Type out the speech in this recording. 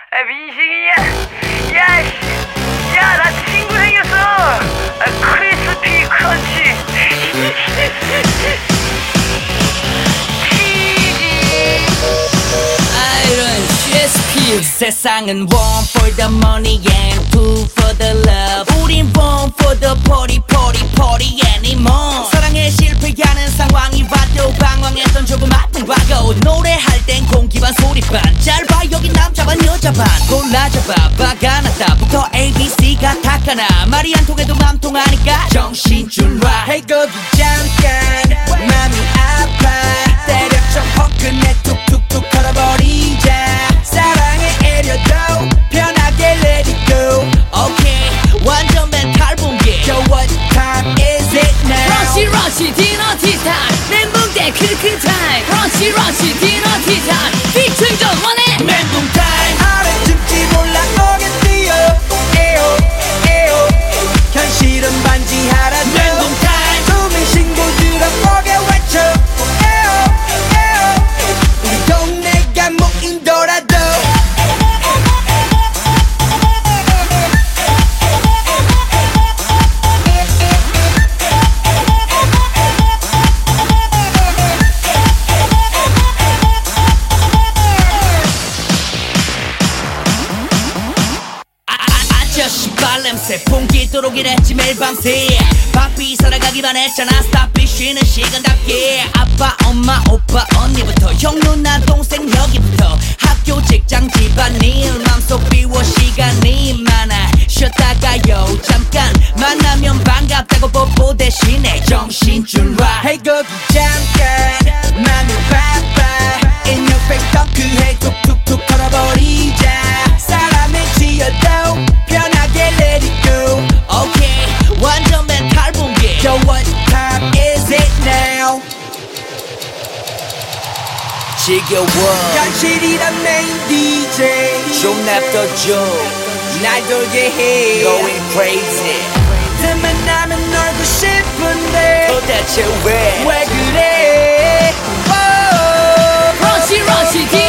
민식이냐? 야, 씨. 야, 나 친구 생겼어. 크리스피 크런치. 이런 CSP. 세상은 one for the money and two for the love. 우린 one for the party party party anymore. 사랑에 실패하는 상황이 와도 방황했던 조그마한 과거. 노래할 땐 공기반 소리반 짧아 여기 남자 반 여자 반 골라잡아 바가 났다부터 ABC가 닦아나 말이 안 통해도 맘 통하니까 정신줄 놔. Hey 거기 잠깐 맘이 아파 때려 좀 화끈해 툭툭툭 털어버리자. 사랑에 애려도 편하게 let it go. Okay 완전 멘탈 붕괴. So what time is it now? 러시 러시 디너 티타임 멘붕 때 크크 타임. 러시 러시 디너 티타임 빛을 좀 원해. 멘붕 타임 알아듣지 몰라 고개 뛰어 에오 에오 현실은 반지하라. 멘붕 타임 숨은 신고들아 고개 외쳐 에오 에오 우리 동네가 무인도라도. 아저씨 발냄새 풍기도록 일했지 매일 밤새. 바삐 살아가기만 했잖아 stop it 쉬는 시간답게. 아빠 엄마 오빠 언니부터 형 누나 동생 여기부터 학교 직장 집안일 맘속 비워 시간이 많아. 쉬었다가요 잠깐 만나면 반갑다고 뽀뽀 대신에 정신줄 놔. Hey 거기 잠깐 맘이 바빠 In your face 덩크해 툭툭툭 털어버리자. 사람을 지어도 편하게 let it go. Okay 완전 멘탈 붕괴. So what time is it now? 지겨워 현실이란 메인 DJ 좀 냅둬줘 날 돌게 해 Going crazy 틈만 나면 놀고 싶은데 도대체 왜 그래? 러시 러시